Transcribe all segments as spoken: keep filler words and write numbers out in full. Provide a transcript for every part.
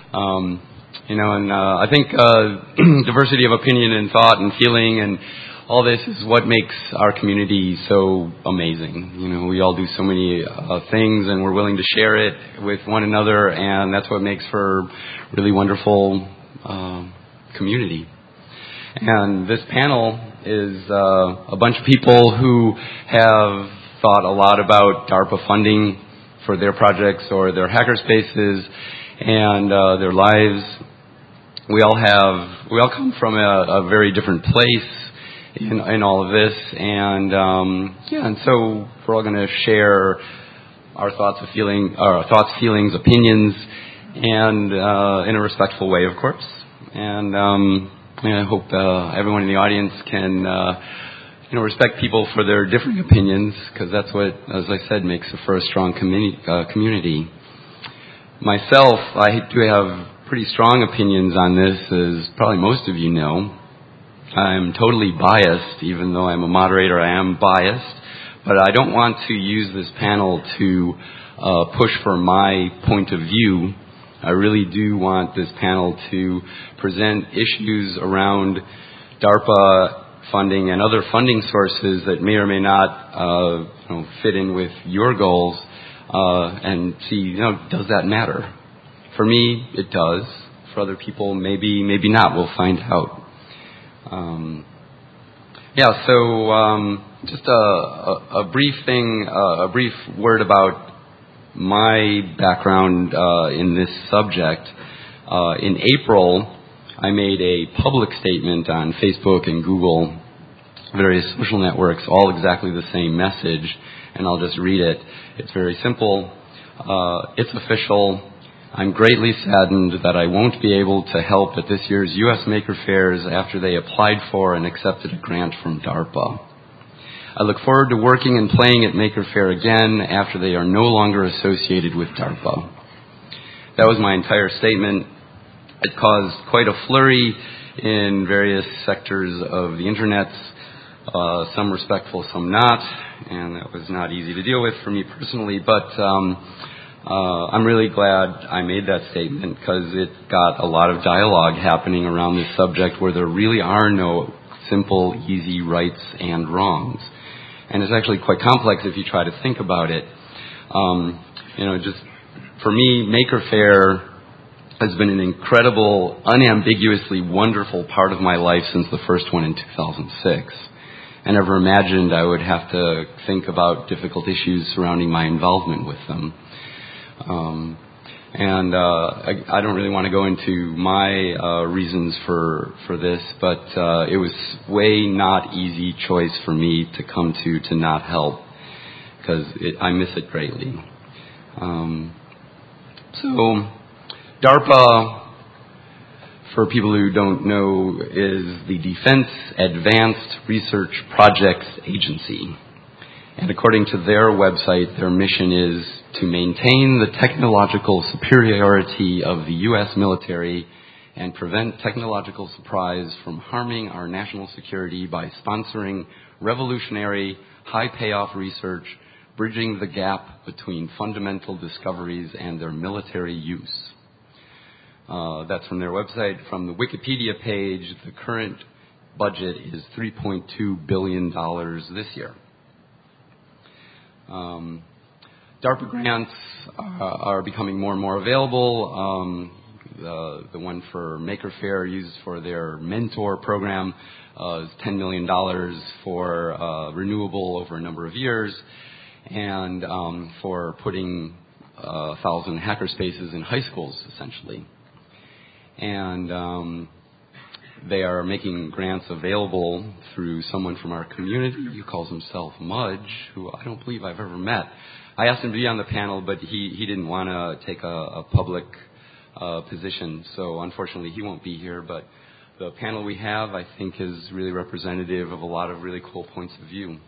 Um, you know, and uh, I think uh, diversity of opinion and thought and feeling and all this is what makes our community so amazing. You know, we all do so many uh, things, and we're willing to share it with one another, and that's what makes for really wonderful uh, community. And this panel is uh, a bunch of people who have thought a lot about DARPA funding for their projects or their hackerspaces and uh, their lives. We all have, we all come from a, a very different place in, in all of this, and um, yeah, and so we're all going to share our thoughts, of feeling, our thoughts, feelings, opinions, and uh, in a respectful way, of course. And um, I hope uh, everyone in the audience can, uh, you know, respect people for their differing opinions, because that's what, as I said, makes it for a strong communi- uh, community. Myself, I do have pretty strong opinions on this, as probably most of you know. I'm totally biased, even though I'm a moderator, I am biased. But I don't want to use this panel to uh, push for my point of view. I really do want this panel to present issues around DARPA funding and other funding sources that may or may not uh, you know, fit in with your goals, uh, and see, you know, does that matter? For me, it does. For other people, maybe, maybe not. We'll find out. Um, yeah, so um, just a, a, a brief thing, uh, a brief word about my background uh, in this subject. Uh, in April, I made a public statement on Facebook and Google, various social networks, all exactly the same message, and I'll just read it. It's very simple. Uh, it's official. I'm greatly saddened that I won't be able to help at this year's U S Maker Fairs after they applied for and accepted a grant from DARPA. I look forward to working and playing at Maker Faire again after they are no longer associated with DARPA. That was my entire statement. It caused quite a flurry in various sectors of the internet, uh, some respectful, some not, and that was not easy to deal with for me personally, but um, uh, I'm really glad I made that statement because it got a lot of dialogue happening around this subject where there really are no simple, easy rights and wrongs. And it's actually quite complex if you try to think about it. Um, you know, just for me, Maker Faire has been an incredible, unambiguously wonderful part of my life since the first one in two thousand six. I never imagined I would have to think about difficult issues surrounding my involvement with them. Um, and uh, I, I don't really want to go into my uh, reasons for for this, but uh, it was way not easy choice for me to come to to not help, because I miss it greatly. Um, so DARPA, for people who don't know, is the Defense Advanced Research Projects Agency. And according to their website, their mission is to maintain the technological superiority of the U S military and prevent technological surprise from harming our national security by sponsoring revolutionary, high-payoff research, bridging the gap between fundamental discoveries and their military use. Uh, that's from their website. From the Wikipedia page, the current budget is three point two billion dollars this year. Um, DARPA grants uh, are becoming more and more available. Um, the, the one for Maker Faire used for their mentor program uh, is ten million dollars for uh, renewable over a number of years, and um, for putting uh, a thousand hackerspaces in high schools, essentially. And um, they are making grants available through someone from our community who calls himself Mudge, who I don't believe I've ever met. I asked him to be on the panel, but he, he didn't want to take a, a public uh, position, so unfortunately he won't be here. But the panel we have, I think, is really representative of a lot of really cool points of view.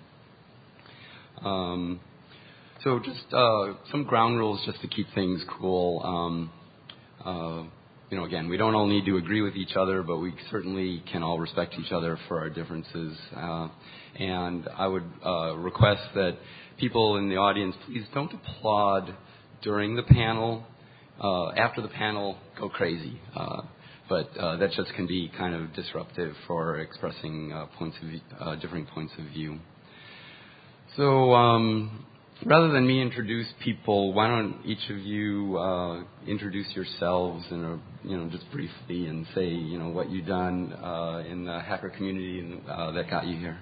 Um, so just uh, some ground rules just to keep things cool. Um, uh, You know, again, we don't all need to agree with each other, but we certainly can all respect each other for our differences. Uh, and I would uh, request that people in the audience, please don't applaud during the panel. uh, after the panel, go crazy. Uh, but uh, that just can be kind of disruptive for expressing uh, points of view, uh, differing points of view. So um, rather than me introduce people, why don't each of you uh, introduce yourselves in a, you know, just briefly and say, you know, what you've done uh, in the hacker community and, uh, that got you here.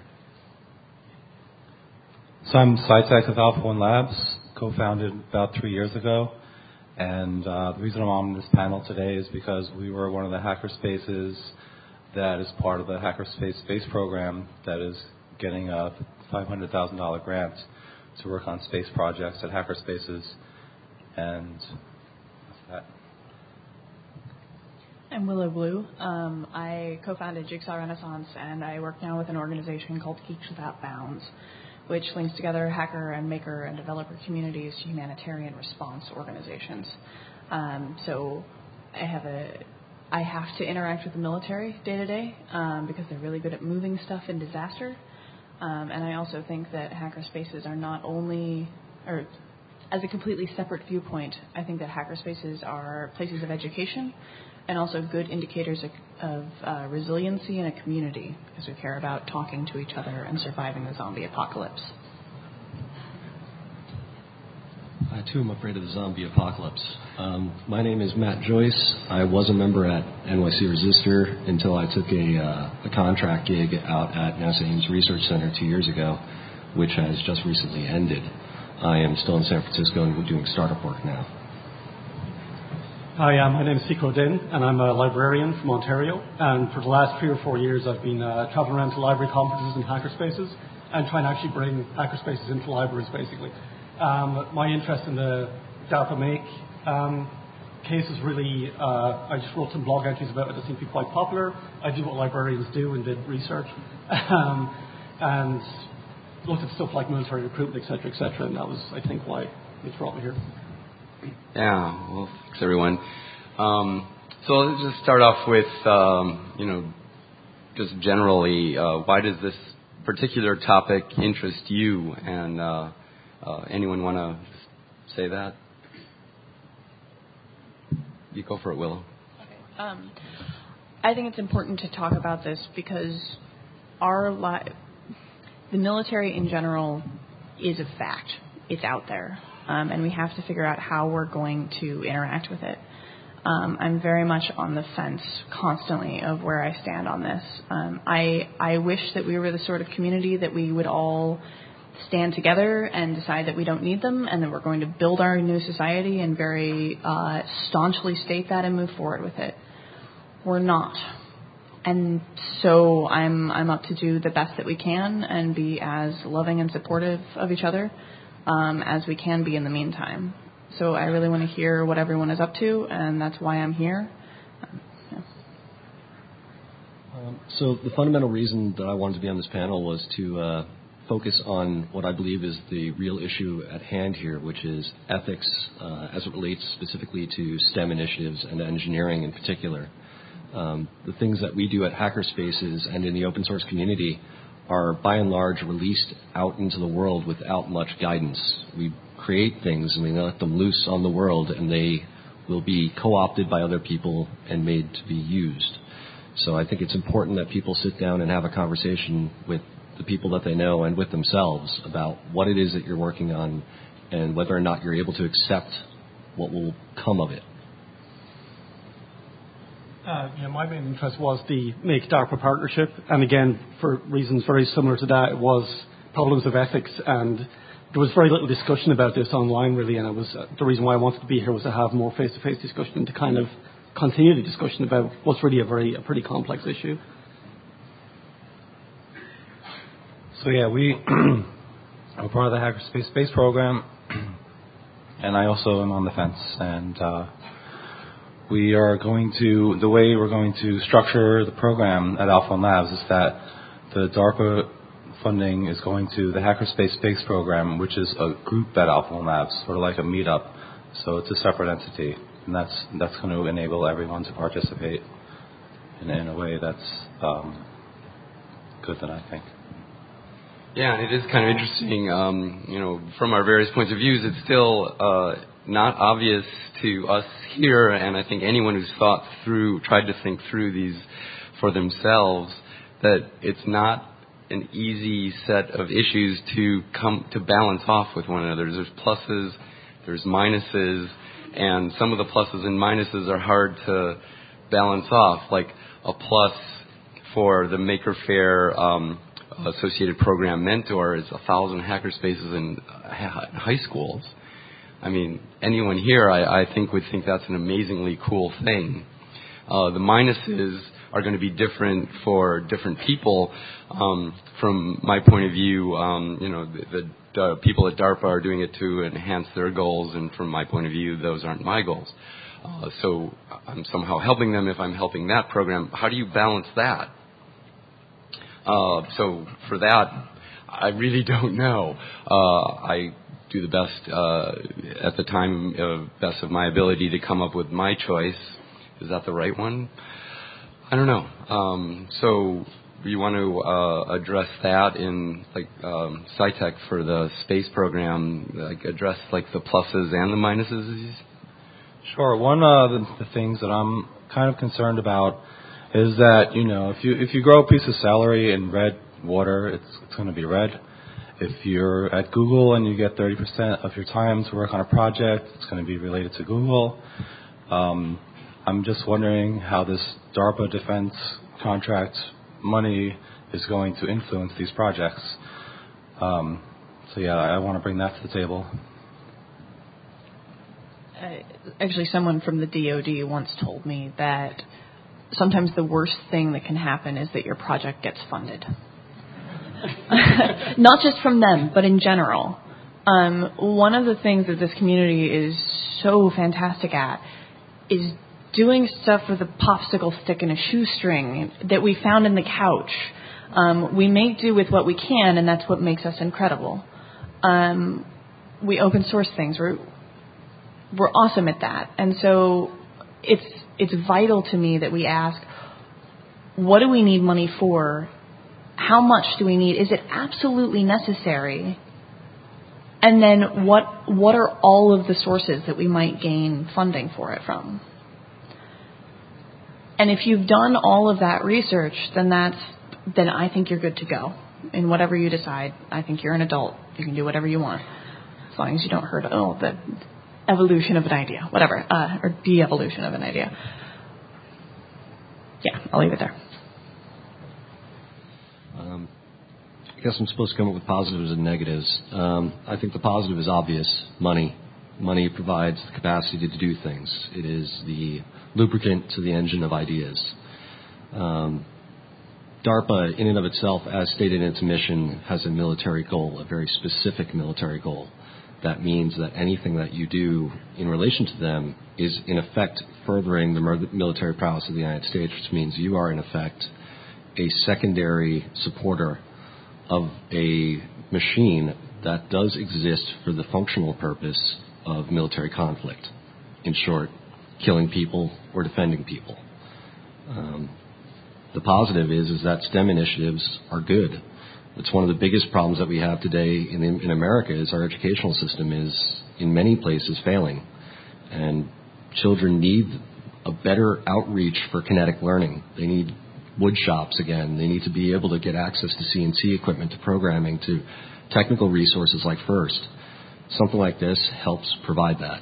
So I'm SciTech of Alpha One Labs, co-founded about three years ago. And uh, the reason I'm on this panel today is because we were one of the hackerspaces that is part of the Hackerspace Space Program that is getting a five hundred thousand dollars grant to work on space projects at hackerspaces. And that's that. I'm Willow Blue. Um, I co-founded Jigsaw Renaissance, and I work now with an organization called Geeks Without Bounds, which links together hacker and maker and developer communities to humanitarian response organizations. Um, so I have a, I have to interact with the military day to day um, because they're really good at moving stuff in disaster. Um, and I also think that hacker spaces are not only, or as a completely separate viewpoint, I think that hacker spaces are places of education and also good indicators of, of uh, resiliency in a community, because we care about talking to each other and surviving the zombie apocalypse. I, too, am afraid of the zombie apocalypse. Um, my name is Matt Joyce. I was a member at N Y C Resistor until I took a, uh, a contract gig out at NASA Ames Research Center two years ago, which has just recently ended. I am still in San Francisco and doing startup work now. Hi, uh, my name is Seco Din, and I'm a librarian from Ontario. And for the last three or four years, I've been uh, traveling around to library conferences and hackerspaces and trying to actually bring hackerspaces into libraries, basically. Um, my interest in the DARPA Make um, case is really, uh, I just wrote some blog entries about it that seem to be quite popular. I do what librarians do and did research. um, and looked at stuff like military recruitment, et cetera, et cetera. And that was, I think, why it brought me here. Yeah, well, thanks everyone. Um, so let's just start off with, um, you know, just generally, uh, why does this particular topic interest you? And uh, uh, anyone want to say that? You go for it, Willow. Okay. Um, I think it's important to talk about this because our li- the military in general is a fact. It's out there. Um, and we have to figure out how we're going to interact with it. Um, I'm very much on the fence constantly of where I stand on this. Um, I I wish that we were the sort of community that we would all stand together and decide that we don't need them and that we're going to build our new society and very uh, staunchly state that and move forward with it. We're not. And so I'm I'm up to do the best that we can and be as loving and supportive of each other Um, as we can be in the meantime. So I really want to hear what everyone is up to, and that's why I'm here. Um, yeah. um, so the fundamental reason that I wanted to be on this panel was to uh, focus on what I believe is the real issue at hand here, which is ethics uh, as it relates specifically to STEM initiatives and engineering in particular. Um, the things that we do at Hackerspaces and in the open source community are by and large released out into the world without much guidance. We create things and we let them loose on the world, and they will be co-opted by other people and made to be used. So I think it's important that people sit down and have a conversation with the people that they know and with themselves about what it is that you're working on and whether or not you're able to accept what will come of it. Uh, yeah, my main interest was the Make DARPA partnership, and again, for reasons very similar to that, it was problems of ethics, and there was very little discussion about this online, really, and it was uh, the reason why I wanted to be here was to have more face-to-face discussion to kind of continue the discussion about what's really a very a pretty complex issue. So yeah, we are part of the Hackerspace Space Program, and I also am on the fence, and uh, we are going to, the way we're going to structure the program at Alpha One Labs is that the DARPA funding is going to the Hackerspace Space Program, which is a group at Alpha One Labs, sort of like a meetup. So it's a separate entity, and that's that's going to enable everyone to participate in, in a way that's um, good, then I think. Yeah, and it is kind of interesting. Um, you know, from our various points of views, it's still uh, not obvious to us here, and I think anyone who's thought through, tried to think through these for themselves, that it's not an easy set of issues to come to balance off with one another. There's pluses, there's minuses, and some of the pluses and minuses are hard to balance off. Like a plus for the Maker Faire um, associated program mentor is a thousand hackerspaces in high schools. I mean, anyone here, I, I think, would think that's an amazingly cool thing. Uh, the minuses are going to be different for different people. Um, from my point of view, um, you know, the, the uh, people at DARPA are doing it to enhance their goals, and from my point of view, those aren't my goals. Uh, so I'm somehow helping them if I'm helping that program. How do you balance that? Uh, so for that, I really don't know. Uh, I do the best uh, at the time, uh, best of my ability to come up with my choice. Is that the right one? I don't know. Um, so you want to uh, address that in like um, SciTech for the space program, like address like the pluses and the minuses? Sure. One of the, the things that I'm kind of concerned about is that, you know, if you if you grow a piece of celery in red water, it's it's going to be red. If you're at Google and you get thirty percent of your time to work on a project, it's going to be related to Google. Um, I'm just wondering how this DARPA defense contract money is going to influence these projects. Um, so, yeah, I want to bring that to the table. Uh, actually, someone from the D O D once told me that sometimes the worst thing that can happen is that your project gets funded. Not just from them, but in general. Um, one of the things that this community is so fantastic at is doing stuff with a popsicle stick and a shoestring that we found in the couch. Um, we make do with what we can, and that's what makes us incredible. Um, we open source things. We're we're awesome at that, and so it's it's vital to me that we ask, what do we need money for? How much do we need? Is it absolutely necessary? And then what what are all of the sources that we might gain funding for it from? And if you've done all of that research, then that's then I think you're good to go. In whatever you decide, I think you're an adult. You can do whatever you want, as long as you don't hurt oh the evolution of an idea, whatever, uh, or de-evolution of an idea. Yeah, I'll leave it there. Um, I guess I'm supposed to come up with positives and negatives. Um, I think the positive is obvious: money. Money provides the capacity to do things. It is the lubricant to the engine of ideas. Um, DARPA, in and of itself, as stated in its mission, has a military goal, a very specific military goal. That means that anything that you do in relation to them is, in effect, furthering the military prowess of the United States, which means you are, in effect, a secondary supporter of a machine that does exist for the functional purpose of military conflict. In short, killing people or defending people. Um, the positive is is that STEM initiatives are good. It's one of the biggest problems that we have today in, in America is our educational system is in many places failing. And children need a better outreach for kinetic learning. They need wood shops again. They need to be able to get access to C N C equipment, to programming, to technical resources like FIRST. Something like this helps provide that.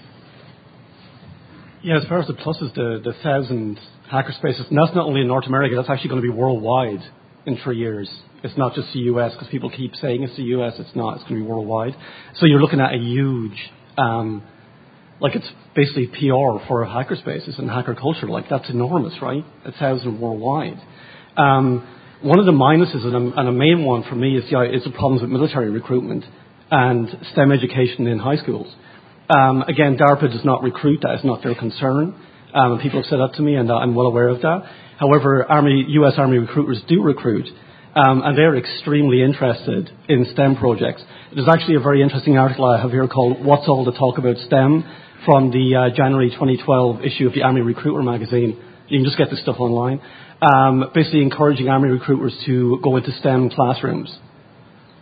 Yeah, as far as the pluses, the, the thousand hackerspaces, and that's not only in North America, that's actually going to be worldwide in three years. It's not just the U S, because people keep saying it's the U S. It's not. It's going to be worldwide. So you're looking at a huge, um, like it's basically P R for hackerspaces and hacker culture. Like that's enormous, right? A thousand worldwide. Um, one of the minuses, and a, and a main one for me, is the, is the problems with military recruitment and STEM education in high schools. Um, again, DARPA does not recruit. That is not their concern. Um, and people have said that to me, and I'm well aware of that. However, Army, U S Army recruiters do recruit, um, and they're extremely interested in STEM projects. There's actually a very interesting article I have here called What's All the Talk About STEM from the uh, January twenty twelve issue of the Army Recruiter magazine. You can just get this stuff online. Um, basically encouraging Army recruiters to go into STEM classrooms.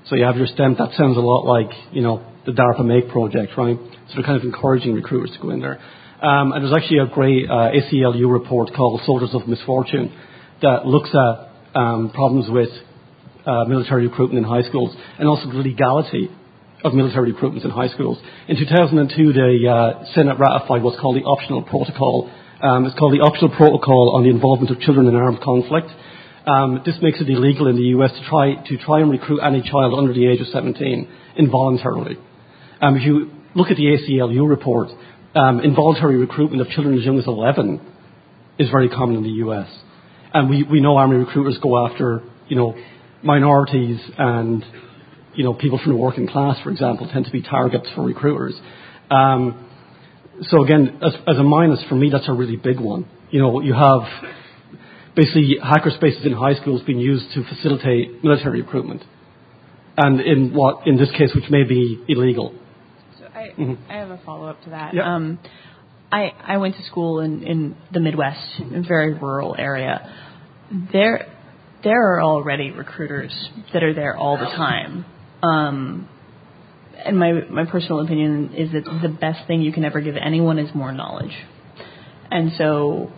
So you have your STEM. That sounds a lot like, you know, the DARPA MAKE project, right? So they're kind of encouraging recruiters to go in there. Um, and there's actually a great uh, A C L U report called Soldiers of Misfortune that looks at um, problems with uh, military recruitment in high schools and also the legality of military recruitment in high schools. In two thousand two, the uh, Senate ratified what's called the Optional Protocol. Um, it's called the Optional Protocol on the Involvement of Children in Armed Conflict. Um, this makes it illegal in the U S to try to try and recruit any child under the age of seventeen involuntarily. Um, if you look at the A C L U report, um, involuntary recruitment of children as young as eleven is very common in the U S. And we, we know Army recruiters go after, you know, minorities and, you know, people from the working class, for example, tend to be targets for recruiters. Um, so again, as, as a minus for me, that's a really big one. You know, you have basically hackerspaces in high schools being used to facilitate military recruitment, and in what in this case, which may be illegal. So I, Mm-hmm. I have a follow up to that. Yep. Um, I I went to school in, in the Midwest, in a very rural area. There there are already recruiters that are there all the time. Um, and my my personal opinion is that the best thing you can ever give anyone is more knowledge. And so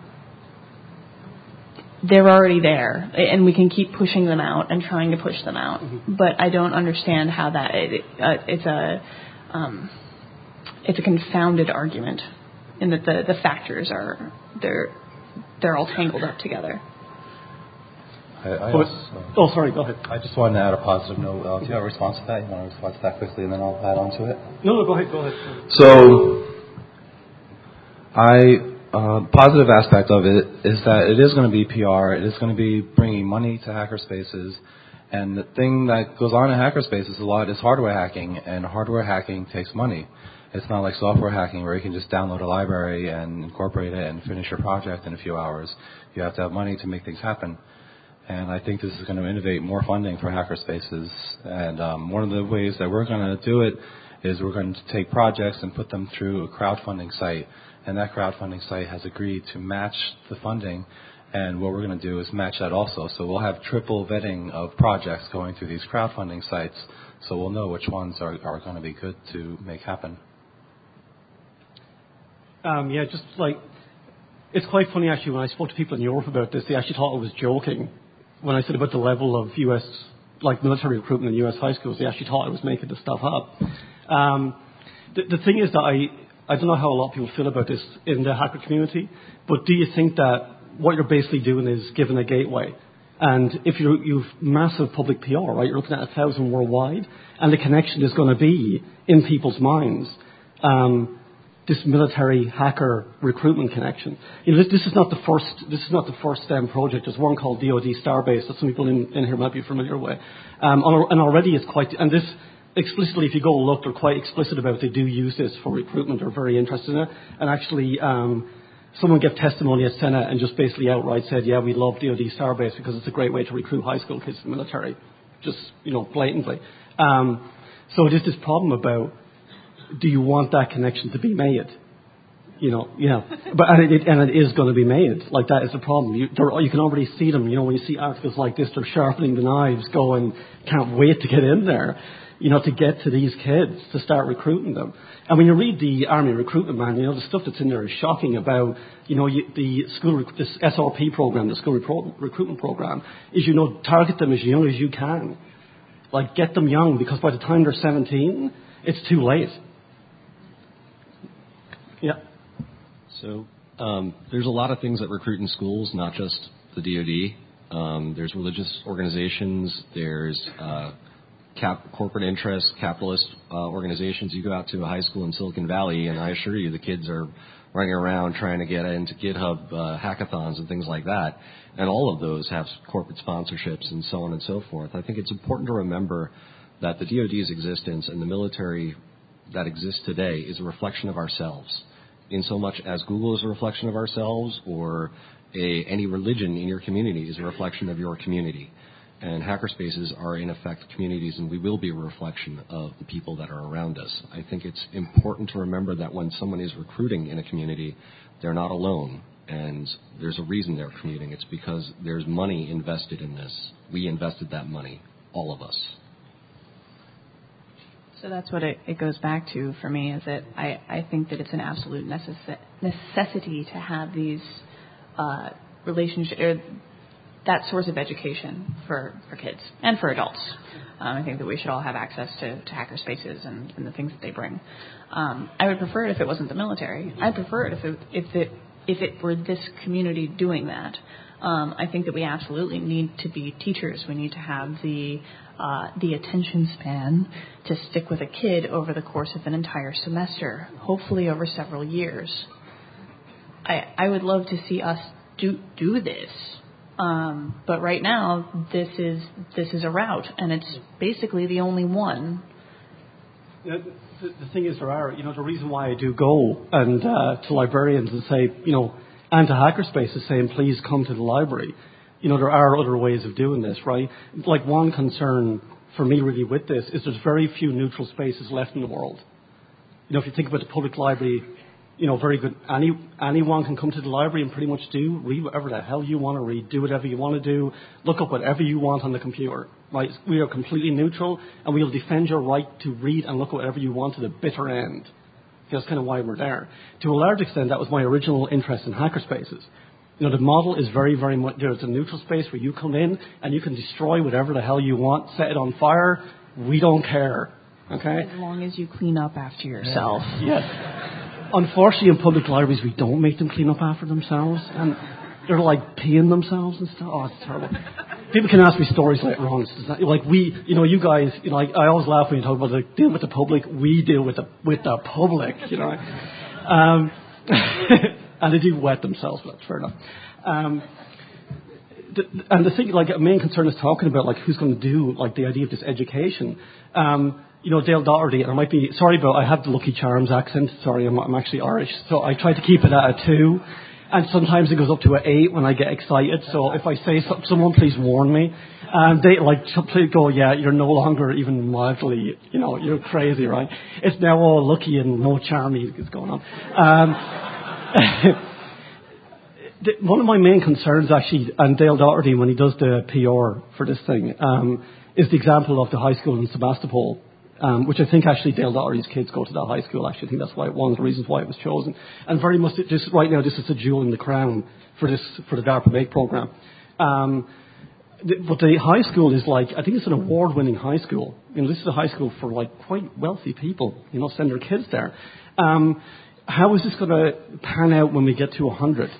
they're already there, and we can keep pushing them out and trying to push them out. Mm-hmm. But I don't understand how that it, uh, it's a um, it's a confounded argument, in that the, the factors are they're they're all tangled up together. I, I oh, also, oh, sorry, go ahead. I just wanted to add a positive note. Uh, do you have a response to that? You want to respond to that quickly, and then I'll add on to it? No, no, go ahead, go ahead. So, I uh, positive aspect of it is that it is going to be P R. It is going to be bringing money to hackerspaces, and the thing that goes on in hackerspaces a lot is hardware hacking, and hardware hacking takes money. It's not like software hacking where you can just download a library and incorporate it and finish your project in a few hours. You have to have money to make things happen. And I think this is going to innovate more funding for hackerspaces. And um, one of the ways that we're going to do it is we're going to take projects and put them through a crowdfunding site. And that crowdfunding site has agreed to match the funding. And what we're going to do is match that also. So we'll have triple vetting of projects going through these crowdfunding sites. So we'll know which ones are, are going to be good to make happen. Um, yeah, just like, it's quite funny actually when I spoke to people in Europe about this, they actually thought I was joking. When I said about the level of U S, like military recruitment in U S high schools, they actually thought I was making this stuff up. Um, the, the thing is that I, I don't know how a lot of people feel about this in the hacker community, but do you think that what you're basically doing is giving a gateway? And if you, you've massive public P R, right, you're looking at a thousand worldwide, and the connection is going to be in people's minds. Um, this military hacker recruitment connection. You know, this, this is not the first. This is not the first STEM project. There's one called D O D Starbase that some people in, in here might be familiar with, um, and already it's quite. And this explicitly, if you go look, they're quite explicit about it. They do use this for recruitment. They're very interested in it. And actually, um, someone gave testimony at Senate and just basically outright said, "Yeah, we love D O D Starbase because it's a great way to recruit high school kids to the military." Just, you know, blatantly. Um, so it is this problem about, do you want that connection to be made? You know, yeah. But and it, and it is going to be made. Like, that is the problem. You, you can already see them. You know, when you see articles like this, they're sharpening the knives, going, can't wait to get in there, you know, to get to these kids, to start recruiting them. And when you read the Army Recruitment Manual, you know, the stuff that's in there is shocking about, you know, you, the school, this S R P program, the school repro- recruitment program, is, you know, target them as young as you can. Like, get them young, because by the time they're seventeen, it's too late. Yeah. So um, there's a lot of things that recruit in schools, not just the D O D. Um, there's religious organizations. There's uh, cap- corporate interests, capitalist uh, organizations. You go out to a high school in Silicon Valley, and I assure you the kids are running around trying to get into GitHub uh, hackathons and things like that. And all of those have corporate sponsorships and so on and so forth. I think it's important to remember that the D O D's existence and the military that exists today is a reflection of ourselves, in so much as Google is a reflection of ourselves, or a, any religion in your community is a reflection of your community. And hackerspaces are, in effect, communities, and we will be a reflection of the people that are around us. I think it's important to remember that when someone is recruiting in a community, they're not alone, and there's a reason they're recruiting. It's because there's money invested in this. We invested that money, all of us. So that's what it, it goes back to for me, is that I, I think that it's an absolute necess- necessity to have these uh, relationship, er, that source of education for, for kids and for adults. Um, I think that we should all have access to, to hackerspaces and, and the things that they bring. Um, I would prefer it if it wasn't the military. I'd prefer it if it, if it, if it were this community doing that. Um, I think that we absolutely need to be teachers. We need to have the uh, the attention span to stick with a kid over the course of an entire semester, hopefully over several years. I I would love to see us do do this, um, but right now this is this is a route, and it's basically the only one. The, the, the thing is, there are, you know, the reason why I do go and uh, to librarians and say, you know, and to hackerspaces saying, please come to the library. You know, there are other ways of doing this, right? Like, one concern for me really with this is there's very few neutral spaces left in the world. You know, if you think about the public library, you know, very good. Any anyone can come to the library and pretty much do, read whatever the hell you want to read, do whatever you want to do, look up whatever you want on the computer, right? We are completely neutral, and we'll defend your right to read and look at whatever you want to the bitter end. That's kind of why we're there. To a large extent, that was my original interest in hackerspaces. You know, the model is very, very much, there's a neutral space where you come in and you can destroy whatever the hell you want, set it on fire. We don't care. Okay? As long as you clean up after yourself. Yes. Unfortunately, in public libraries, we don't make them clean up after themselves. And they're like peeing themselves and stuff. Oh, it's terrible. People can ask me stories later on. It's like we, you know, you guys, you know, I, I always laugh when you talk about like, dealing with the public. We deal with the with the public, you know. Um, and they do wet themselves, but that's fair enough. Um, the, and the thing, like, a main concern is talking about like who's going to do like the idea of this education. Um, you know, Dale Doherty, and I might be sorry, but I have the Lucky Charms accent. Sorry, I'm, I'm actually Irish, so I try to keep it at a two. And sometimes it goes up to an eight when I get excited. So if I say something, someone please warn me. And they like please go, yeah, you're no longer even mildly, you know, you're crazy, right? It's now all lucky and no charmy is going on. Um, one of my main concerns actually, and Dale Doherty, when he does the P R for this thing, um, is the example of the high school in Sebastopol. Um, which I think actually Dale Doherty's kids go to that high school. Actually, I think that's why one of the reasons why it was chosen. And very much, this right now, this is a jewel in the crown for this for the DARPA Make program. Um, the, but the high school is like, I think it's an award-winning high school. You know, this is a high school for like quite wealthy people. You know, send their kids there. Um, how is this going to pan out when we get to one hundred,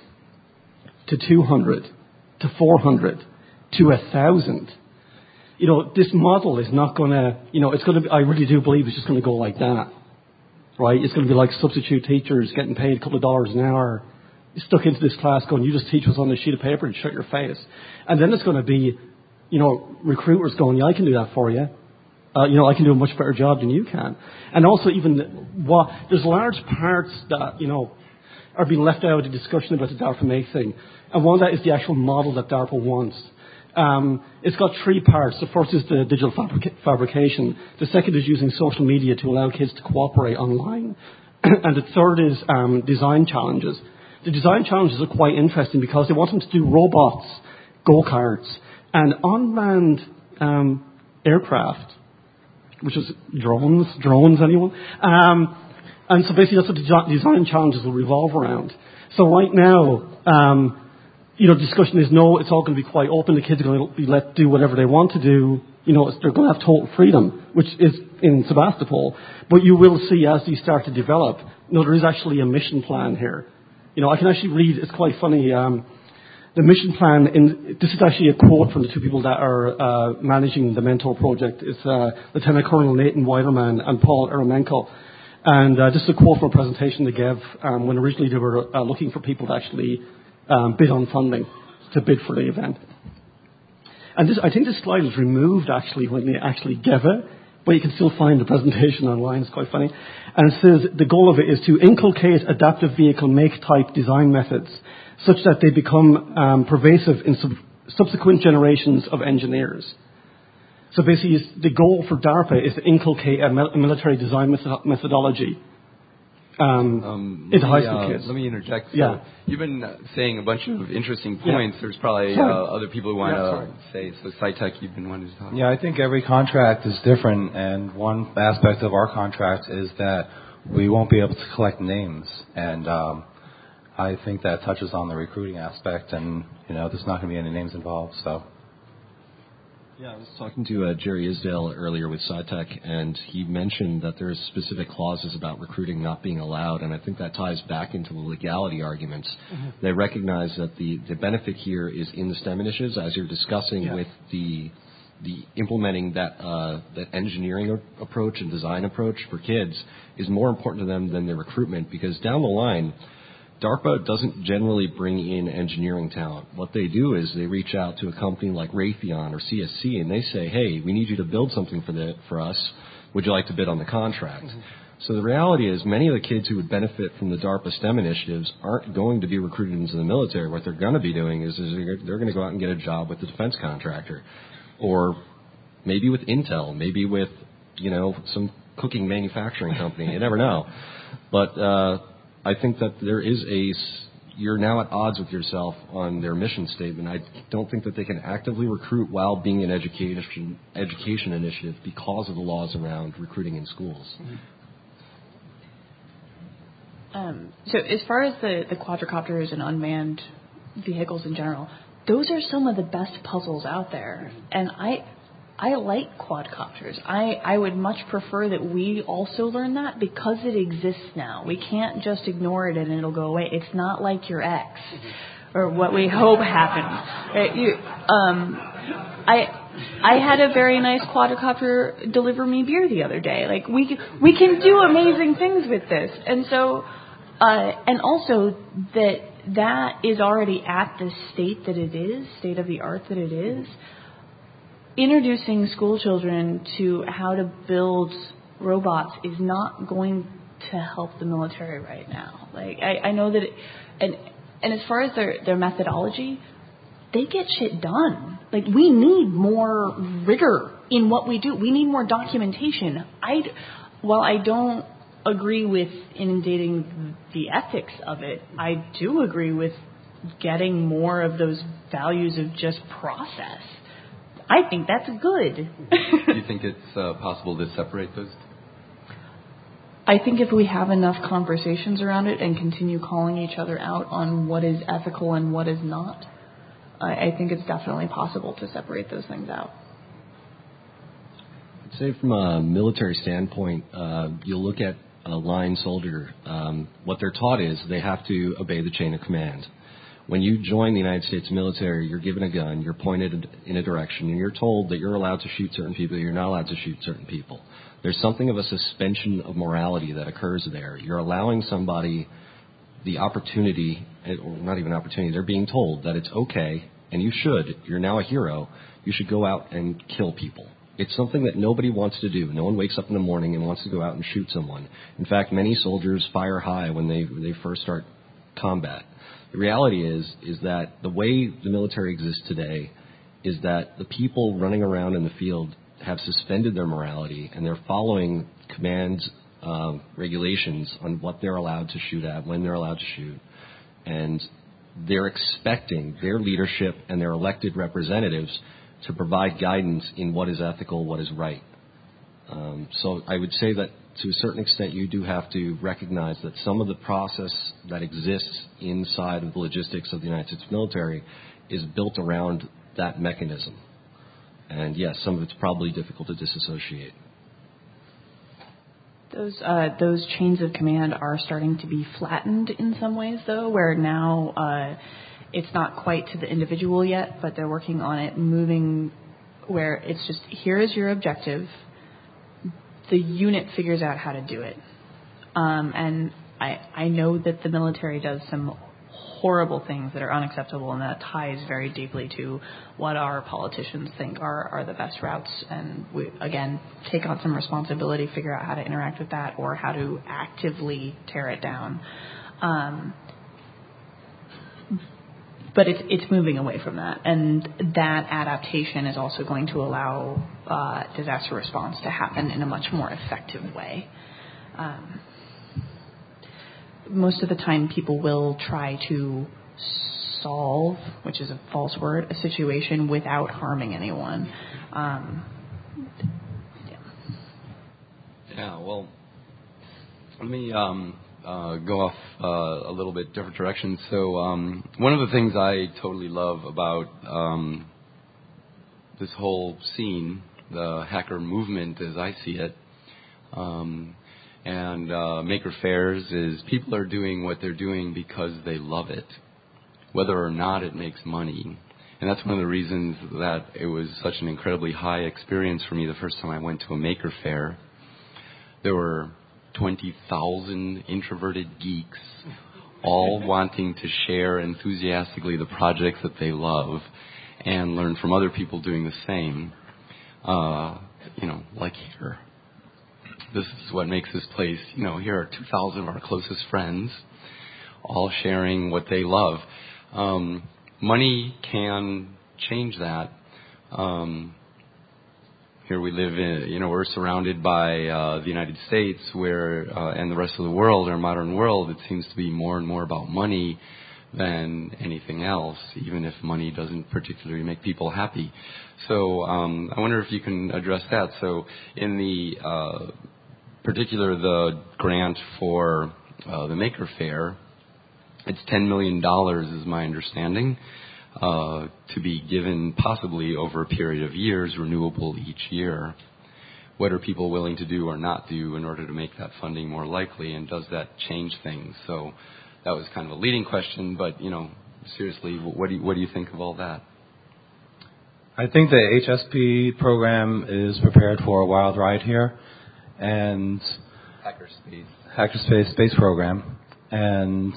to two hundred, to four hundred, to one thousand? You know, this model is not going to, you know, it's going to be, I really do believe it's just going to go like that, right? It's going to be like substitute teachers getting paid a couple of dollars an hour, stuck into this class going, you just teach us on this sheet of paper and shut your face. And then it's going to be, you know, recruiters going, yeah, I can do that for you. Uh, you know, I can do a much better job than you can. And also even, what, there's large parts that, you know, are being left out of the discussion about the DARPA Make thing. And one of that is the actual model that DARPA wants. Um, it's got three parts. The first is the digital fabric- fabrication. The second is using social media to allow kids to cooperate online. And the third is um, design challenges. The design challenges are quite interesting because they want them to do robots, go-karts, and unmanned um, aircraft, which is drones, drones, anyone? Um, and so basically that's what the de- design challenges will revolve around. So right now, um, you know, discussion is no, it's all going to be quite open. The kids are going to be let do whatever they want to do. You know, they're going to have total freedom, which is in Sebastopol. But you will see as these start to develop, you know, there is actually a mission plan here. You know, I can actually read, it's quite funny, um, the mission plan, in, this is actually a quote from the two people that are uh, managing the Mentor project. It's uh, Lieutenant Colonel Nathan Weiderman and Paul Eremenko. And uh, this is a quote from a presentation they gave um, when originally they were uh, looking for people to actually Um, bid on funding to bid for the event. And this, I think this slide was removed actually when they actually gave it, but you can still find the presentation online. It's quite funny. And it says the goal of it is to inculcate adaptive vehicle make type design methods such that they become um, pervasive in sub- subsequent generations of engineers. So basically the goal for DARPA is to inculcate a, mil- a military design method- methodology um, Um, into let high me, school uh, kids. Let me interject. So Yeah. You've been uh, saying a bunch of interesting Yeah. points. There's probably uh, Sorry. other people who want Yeah, to say. So, SciTech, you've been wanting to talk. Yeah, I think every contract is different, and one aspect of our contract is that we won't be able to collect names, and um, I think that touches on the recruiting aspect, and you know, there's not going to be any names involved. So. Yeah, I was talking to uh, Jerry Isdale earlier with SciTech, and he mentioned that there's specific clauses about recruiting not being allowed, and I think that ties back into the legality arguments. Mm-hmm. They recognize that the, the benefit here is in the STEM initiatives, as you're discussing yeah. with the the implementing that uh, that engineering a- approach and design approach for kids is more important to them than the recruitment, because down the line, DARPA doesn't generally bring in engineering talent. What they do is they reach out to a company like Raytheon or C S C, and they say, hey, we need you to build something for the, for us. Would you like to bid on the contract? Mm-hmm. So the reality is many of the kids who would benefit from the DARPA STEM initiatives aren't going to be recruited into the military. What they're going to be doing is, is they're, they're going to go out and get a job with the defense contractor, or maybe with Intel, maybe with, you know, some cooking manufacturing company. You never know. But uh I think that there is a, you're now at odds with yourself on their mission statement. I don't think that they can actively recruit while being an education education initiative because of the laws around recruiting in schools. Um, so as far as the, the quadricopters and unmanned vehicles in general, those are some of the best puzzles out there. And I I like quadcopters. I, I would much prefer that we also learn that, because it exists now. We can't just ignore it and it'll go away. It's not like your ex or what we hope happens. Right? You, um, I I had a very nice quadricopter deliver me beer the other day. Like we we can do amazing things with this, and so uh, and also that that is already at the state that it is, state of the art that it is. Introducing school children to how to build robots is not going to help the military right now. Like I, I know that, it, and and as far as their their methodology, they get shit done. Like we need more rigor in what we do. We need more documentation. I, while I don't agree with inundating the ethics of it, I do agree with getting more of those values of just process. I think that's good. Do you think it's uh, possible to separate those? I think if we have enough conversations around it and continue calling each other out on what is ethical and what is not, I, I think it's definitely possible to separate those things out. I'd say from a military standpoint, uh, you'll look at a line soldier. Um, what they're taught is they have to obey the chain of command. When you join the United States military, you're given a gun, you're pointed in a direction, and you're told that you're allowed to shoot certain people, you're not allowed to shoot certain people. There's something of a suspension of morality that occurs there. You're allowing somebody the opportunity, or not even opportunity, they're being told that it's okay, and you should, you're now a hero, you should go out and kill people. It's something that nobody wants to do. No one wakes up in the morning and wants to go out and shoot someone. In fact, many soldiers fire high when they, when they first start combat. The reality is is that the way the military exists today is that the people running around in the field have suspended their morality, and they're following commands, um, regulations on what they're allowed to shoot at, when they're allowed to shoot. And they're expecting their leadership and their elected representatives to provide guidance in what is ethical, what is right. Um, so I would say that to a certain extent, you do have to recognize that some of the process that exists inside of the logistics of the United States military is built around that mechanism. And yes, some of it's probably difficult to disassociate. Those uh, those chains of command are starting to be flattened in some ways, though, where now uh, it's not quite to the individual yet, but they're working on it, moving where it's just, here is your objective. The unit figures out how to do it. Um, and I, I know that the military does some horrible things that are unacceptable, and that ties very deeply to what our politicians think are, are the best routes. And we, again, take on some responsibility, figure out how to interact with that or how to actively tear it down. Um, but it's, it's moving away from that. And that adaptation is also going to allow uh, disaster response to happen in a much more effective way. Um, most of the time people will try to solve, which is a false word, a situation without harming anyone. Um, yeah. yeah, well, let me um, uh, go off uh, a little bit different direction. So um, one of the things I totally love about um, this whole scene, the hacker movement as I see it, um, and uh, Maker Fairs, is people are doing what they're doing because they love it, whether or not it makes money. And that's one of the reasons that it was such an incredibly high experience for me the first time I went to a Maker Fair. There were twenty thousand introverted geeks all wanting to share enthusiastically the projects that they love and learn from other people doing the same. Uh, you know, like here. This is what makes this place, you know, here are two thousand of our closest friends all sharing what they love. Um, money can change that. Um, here we live in, you know, we're surrounded by uh, the United States where, uh, and the rest of the world, our modern world, it seems to be more and more about money than anything else, even if money doesn't particularly make people happy. So um, I wonder if you can address that. So in the uh, particular, the grant for uh, the Maker Fair, it's ten million dollars is my understanding, uh, to be given possibly over a period of years, renewable each year. What are people willing to do or not do in order to make that funding more likely, and does that change things? So that was kind of a leading question, but, you know, seriously, what do you, what do you think of all that? I think the H S P program is prepared for a wild ride here, and Hackerspace. Hackerspace space program, and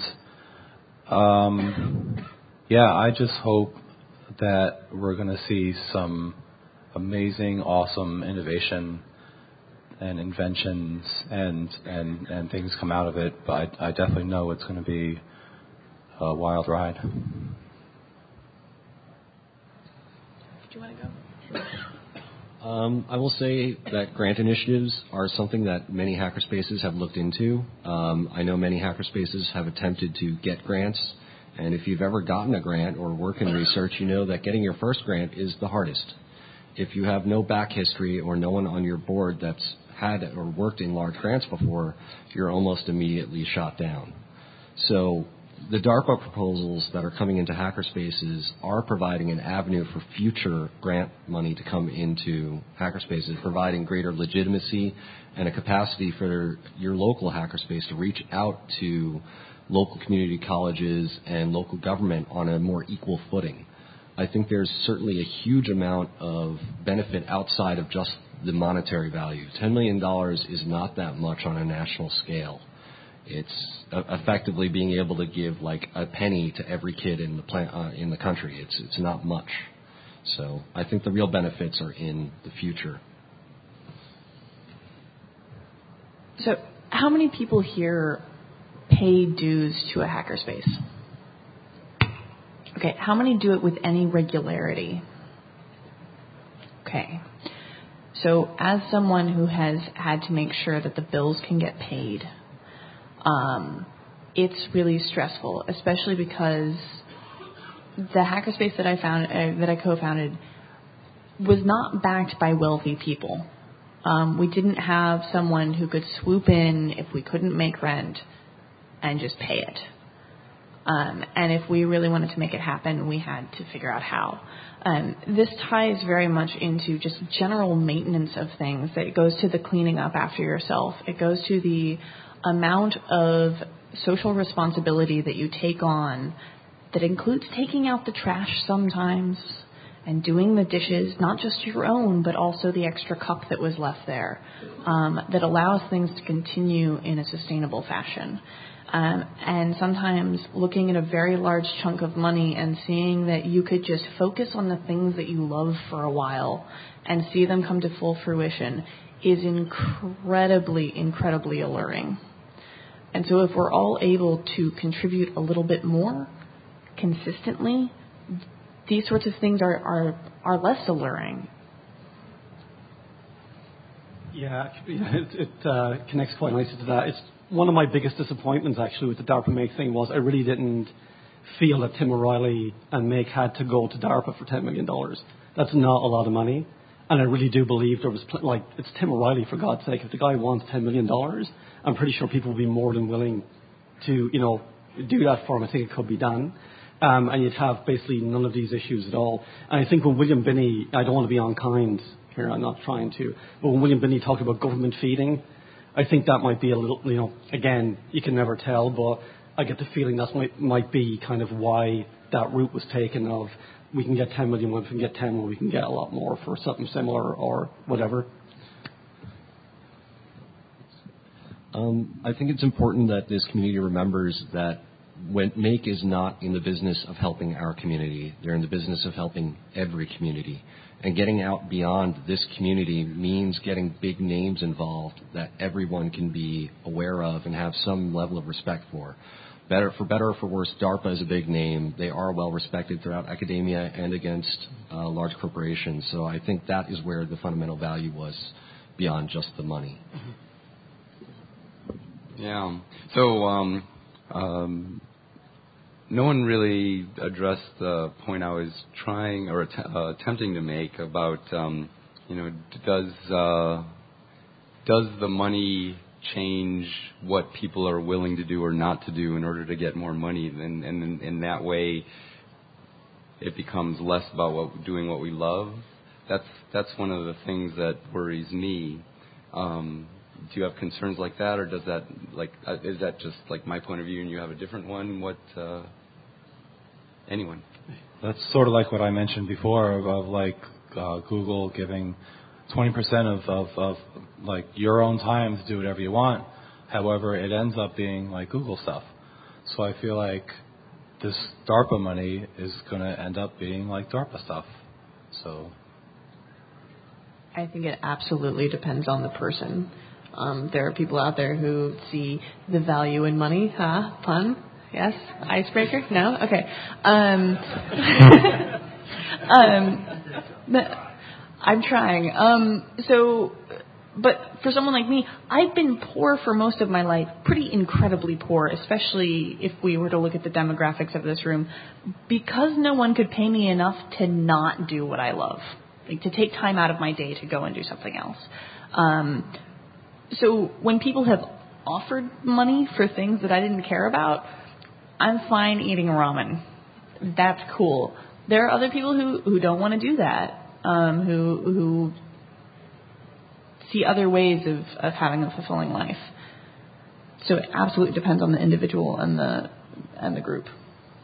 um, yeah, I just hope that we're going to see some amazing, awesome innovation and inventions and, and, and things come out of it. But I, I definitely know it's going to be a wild ride. Do you want to go? Um, I will say that grant initiatives are something that many hackerspaces have looked into. Um, I know many hackerspaces have attempted to get grants, and if you've ever gotten a grant or work in research, you know that getting your first grant is the hardest. If you have no back history or no one on your board that's had or worked in large grants before, you're almost immediately shot down. So the DARPA proposals that are coming into hackerspaces are providing an avenue for future grant money to come into hackerspaces, providing greater legitimacy and a capacity for your local hackerspace to reach out to local community colleges and local government on a more equal footing. I think there's certainly a huge amount of benefit outside of just the monetary value. ten million dollars is not that much on a national scale. It's effectively being able to give like a penny to every kid in the plant, uh, in the country. It's it's not much. So I think the real benefits are in the future. So how many people here pay dues to a hackerspace? Okay, how many do it with any regularity? Okay. So as someone who has had to make sure that the bills can get paid, Um, it's really stressful, especially because the hackerspace that I found uh, that I co-founded was not backed by wealthy people. Um, we didn't have someone who could swoop in if we couldn't make rent and just pay it. Um, and if we really wanted to make it happen, we had to figure out how. Um, this ties very much into just general maintenance of things. That it goes to the cleaning up after yourself. It goes to the amount of social responsibility that you take on that includes taking out the trash sometimes and doing the dishes, not just your own, but also the extra cup that was left there, um, that allows things to continue in a sustainable fashion. Um, and sometimes looking at a very large chunk of money and seeing that you could just focus on the things that you love for a while and see them come to full fruition is incredibly, incredibly alluring. And so if we're all able to contribute a little bit more consistently, these sorts of things are, are, are less alluring. Yeah, it, it uh, connects quite nicely to that. It's one of my biggest disappointments actually with the DARPA Make thing was I really didn't feel that Tim O'Reilly and Make had to go to DARPA for ten million dollars. That's not a lot of money. And I really do believe there was, pl- like, it's Tim O'Reilly, for God's sake. If the guy wants ten million dollars, I'm pretty sure people will be more than willing to, you know, do that for him. I think it could be done. Um, and you'd have basically none of these issues at all. And I think when William Binney, I don't want to be unkind here, I'm not trying to, but when William Binney talked about government feeding, I think that might be a little, you know, again, you can never tell, but I get the feeling that might, might be kind of why that route was taken of we can get ten million when we can get ten, or we can get a lot more for something similar or whatever. Um, I think it's important that this community remembers that when Make is not in the business of helping our community. They're in the business of helping every community. And getting out beyond this community means getting big names involved that everyone can be aware of and have some level of respect for. Better, for better or for worse, DARPA is a big name. They are well respected throughout academia and against uh, large corporations. So I think that is where the fundamental value was beyond just the money. Yeah. So um, um, no one really addressed the point I was trying or att- uh, attempting to make about, um, you know, does uh, does the money change what people are willing to do or not to do in order to get more money, and, and in, in that way it becomes less about what, doing what we love. That's that's one of the things that worries me. Um, do you have concerns like that, or does that like uh, is that just like my point of view and you have a different one? What uh, anyone? That's sort of like what I mentioned before of, of like uh, Google giving twenty percent of, of, of like your own time to do whatever you want. However, it ends up being like Google stuff. So I feel like this DARPA money is going to end up being like DARPA stuff. So I think it absolutely depends on the person. Um, there are people out there who see the value in money. Huh? Pun? Yes? Icebreaker? No? Okay. Um, um, but I'm trying. Um, so, but for someone like me, I've been poor for most of my life, pretty incredibly poor, especially if we were to look at the demographics of this room, because no one could pay me enough to not do what I love, like to take time out of my day to go and do something else. Um, so when people have offered money for things that I didn't care about, I'm fine eating ramen. That's cool. There are other people who, who don't want to do that. Um, who who see other ways of, of having a fulfilling life. So it absolutely depends on the individual and the and the group.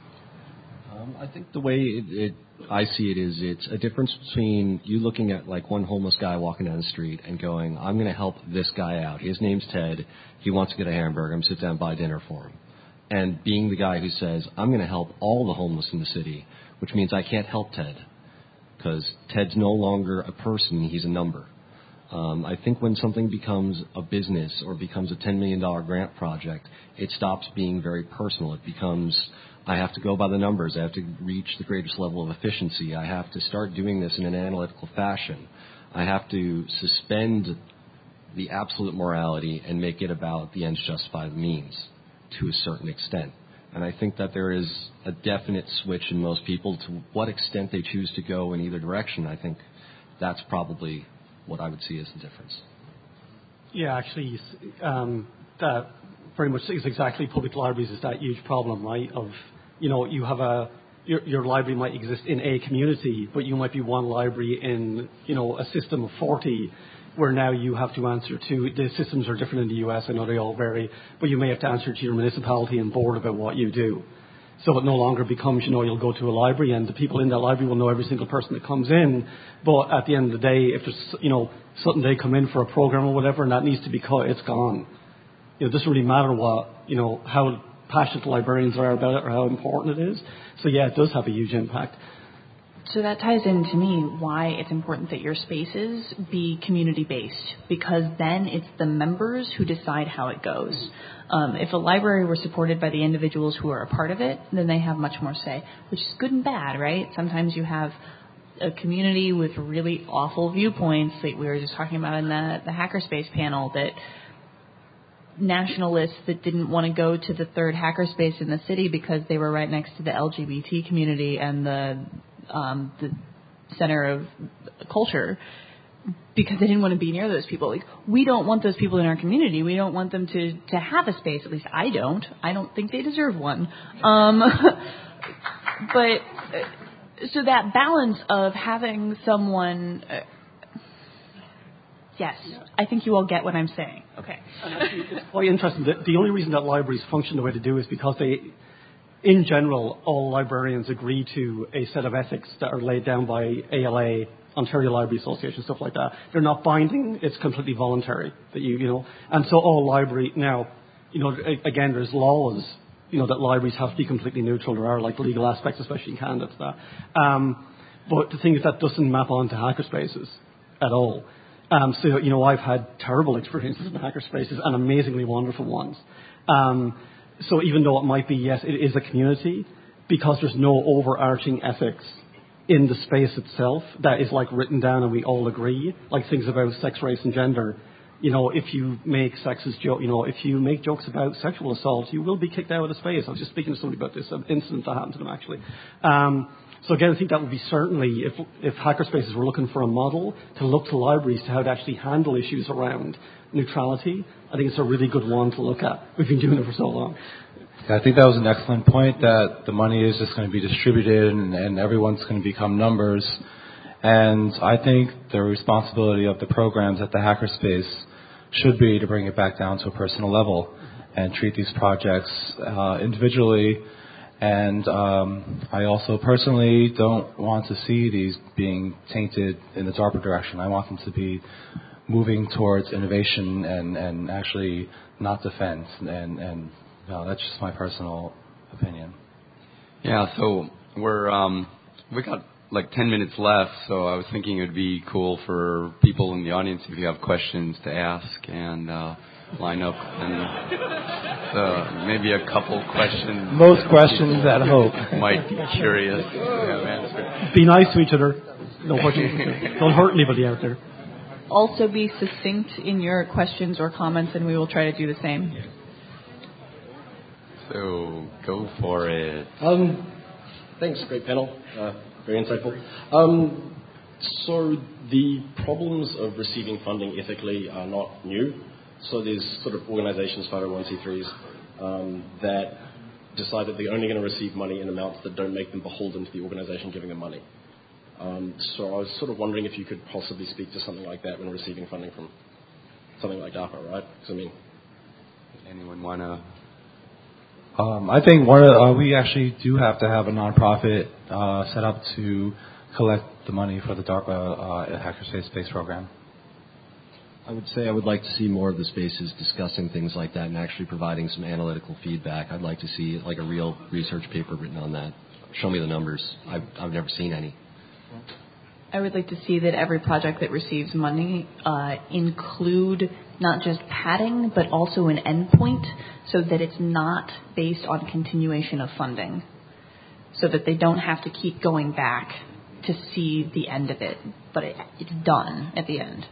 Um, I think the way it, it, I see it is it's a difference between you looking at like one homeless guy walking down the street and going, I'm going to help this guy out. His name's Ted. He wants to get a hamburger. I'm going to sit down and buy dinner for him. And being the guy who says, I'm going to help all the homeless in the city, which means I can't help Ted. Because Ted's no longer a person, he's a number. Um, I think when something becomes a business or becomes a ten million dollars grant project, it stops being very personal. It becomes, I have to go by the numbers. I have to reach the greatest level of efficiency. I have to start doing this in an analytical fashion. I have to suspend the absolute morality and make it about the ends justify the means to a certain extent. And I think that there is a definite switch in most people. To what extent they choose to go in either direction, I think that's probably what I would see as the difference. Yeah, actually, um, that very much is exactly public libraries is that huge problem, right? Of, you know, you have a, your, your library might exist in a community, but you might be one library in, you know, a system of forty, where now you have to answer to, the systems are different in the U S, I know they all vary, but you may have to answer to your municipality and board about what you do. So it no longer becomes, you know, you'll go to a library and the people in that library will know every single person that comes in, but at the end of the day, if there's, you know, something they come in for a program or whatever and that needs to be cut, it's gone. You know, it doesn't really matter what, you know, how passionate the librarians are about it or how important it is. So yeah, it does have a huge impact. So that ties into me why it's important that your spaces be community-based, because then it's the members who decide how it goes. Um, if a library were supported by the individuals who are a part of it, then they have much more say, which is good and bad, right? Sometimes you have a community with really awful viewpoints that we were just talking about in the, the Hackerspace panel that nationalists that didn't want to go to the third hackerspace in the city because they were right next to the L G B T community and the um, the center of culture, because they didn't want to be near those people. Like, we don't want those people in our community. We don't want them to, to have a space. At least I don't. I don't think they deserve one. Um, but so that balance of having someone. Uh, yes, I think you all get what I'm saying. Okay. And actually, it's quite interesting that the only reason that libraries function the way they do is because they, in general, all librarians agree to a set of ethics that are laid down by A L A, Ontario Library Association, stuff like that. They're not binding. It's completely voluntary. That you, you know, and so all library now, you know, again, there's laws, you know, that libraries have to be completely neutral. There are like legal aspects, especially in Canada, to that. Um, but the thing is that doesn't map onto hackerspaces at all. Um, so, you know, I've had terrible experiences in hackerspaces and amazingly wonderful ones. Um, so even though it might be, yes, it is a community, because there's no overarching ethics in the space itself that is like written down and we all agree, like things about sex, race and gender. You know, if you make sexist joke, you know, if you make jokes about sexual assault, you will be kicked out of the space. I was just speaking to somebody about this incident that happened to them actually. Um, so again, I think that would be certainly, if, if hackerspaces were looking for a model to look to libraries to how to actually handle issues around neutrality, I think it's a really good one to look at. We've been doing it for so long. I think that was an excellent point, that the money is just going to be distributed and, and everyone's going to become numbers. And I think the responsibility of the programs at the hackerspace should be to bring it back down to a personal level and treat these projects uh, individually. And um, I also personally don't want to see these being tainted in the DARPA direction. I want them to be moving towards innovation and, and actually not defense. And, and no, that's just my personal opinion. Yeah, so we're um, we got like ten minutes left, so I was thinking it would be cool for people in the audience, if you have questions, to ask and uh, line up and uh, maybe a couple questions. Most questions at Hope might be curious to have answered. Be nice to each other. No questions. Don't hurt anybody out there. Also be succinct in your questions or comments, and we will try to do the same. So go for it. Um, thanks, great panel. Uh, very insightful. Um, so the problems of receiving funding ethically are not new. So there's sort of organizations, five oh one c threes, um, that decide that they're only going to receive money in amounts that don't make them beholden to the organization giving them money. Um, so I was sort of wondering if you could possibly speak to something like that when receiving funding from something like DARPA, right? Because I mean, anyone want to? Um, I think one of, uh, we actually do have to have a nonprofit uh, set up to collect the money for the DARPA uh, Hackerspace Space program. I would say I would like to see more of the spaces discussing things like that and actually providing some analytical feedback. I'd like to see like a real research paper written on that. Show me the numbers. I've, I've never seen any. I would like to see that every project that receives money uh, include not just padding, but also an endpoint, so that it's not based on continuation of funding, so that they don't have to keep going back to see the end of it, but it, it's done at the end.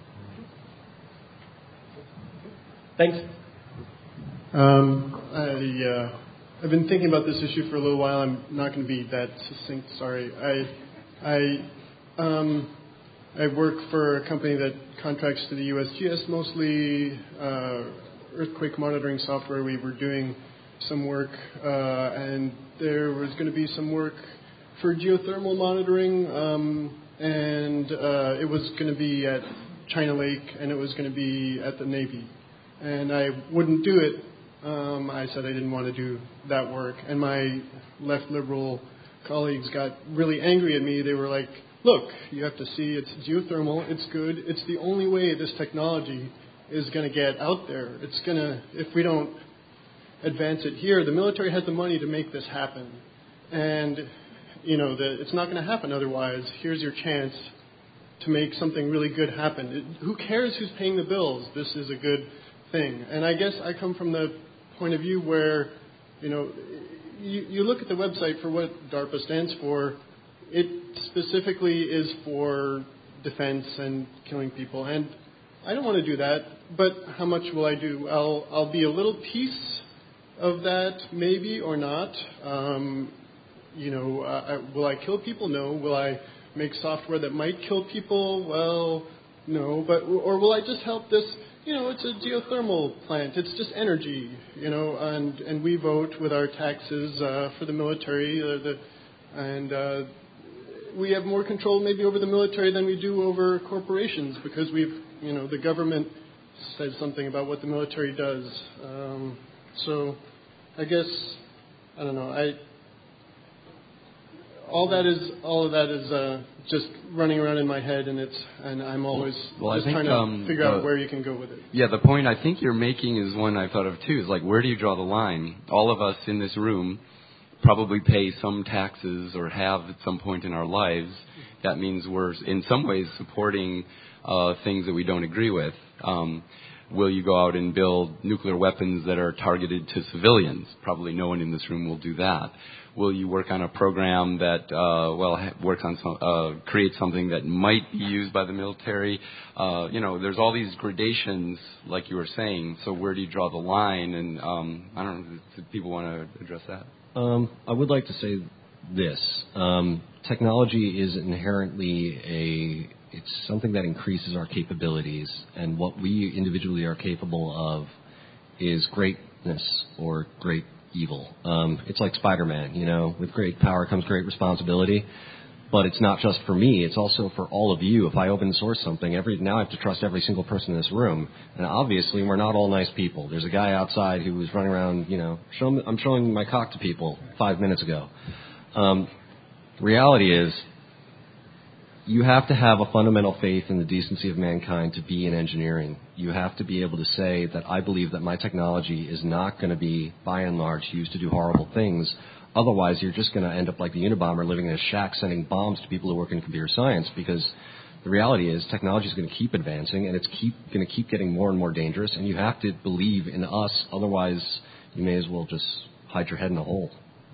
Thanks. Um, I, uh, I've been thinking about this issue for a little while. I'm not going to be that succinct, sorry. I, I Um, I work for a company that contracts to the U S G S, mostly uh, earthquake monitoring software. We were doing some work, uh, and there was going to be some work for geothermal monitoring, um, and uh, it was going to be at China Lake, and it was going to be at the Navy. And I wouldn't do it. Um, I said I didn't want to do that work. And my left liberal colleagues got really angry at me. They were like, look, you have to see it's geothermal, it's good, it's the only way this technology is going to get out there. It's going to, if we don't advance it here, the military has the money to make this happen. And, you know, the, it's not going to happen otherwise. Here's your chance to make something really good happen. It, who cares who's paying the bills? This is a good thing. And I guess I come from the point of view where, you know, you, you look at the website for what DARPA stands for. It specifically is for defense and killing people. And I don't want to do that, but how much will I do? I'll I'll be a little piece of that, maybe or not. Um, you know, uh, I, will I kill people? No. Will I make software that might kill people? Well, no. But or will I just help this? You know, it's a geothermal plant. It's just energy. You know, and and we vote with our taxes uh, for the military, uh, the, and uh, we have more control maybe over the military than we do over corporations because we've, you know, the government says something about what the military does. Um, so, I guess I don't know. I. All that is, all of that is uh, just running around in my head, and it's, and I'm always well, just think, trying to um, figure uh, out where you can go with it. Yeah, the point I think you're making is one I've thought of too. Is like, where do you draw the line? All of us in this room probably pay some taxes or have at some point in our lives. That means we're in some ways supporting uh, things that we don't agree with. Um, will you go out and build nuclear weapons that are targeted to civilians? Probably no one in this room will do that. Will you work on a program that, uh, well, ha- works on some, uh, create something that might be used by the military? Uh, you know, there's all these gradations, like you were saying. So where do you draw the line? And um, I don't know if people want to address that. Um, I would like to say this. Um, technology is inherently a, it's something that increases our capabilities, and what we individually are capable of is greatness or great evil. Um, it's like Spider-Man, you know, with great power comes great responsibility, but it's not just for me, it's also for all of you. If I open source something, every now I have to trust every single person in this room, and obviously we're not all nice people. There's a guy outside who was running around, you know, show me, I'm showing my cock to people five minutes ago. Um, reality is, you have to have a fundamental faith in the decency of mankind to be in engineering. You have to be able to say that I believe that my technology is not going to be, by and large, used to do horrible things. Otherwise, you're just going to end up like the Unabomber living in a shack sending bombs to people who work in computer science, because the reality is technology is going to keep advancing, and it's keep, going to keep getting more and more dangerous, and you have to believe in us. Otherwise, you may as well just hide your head in a hole.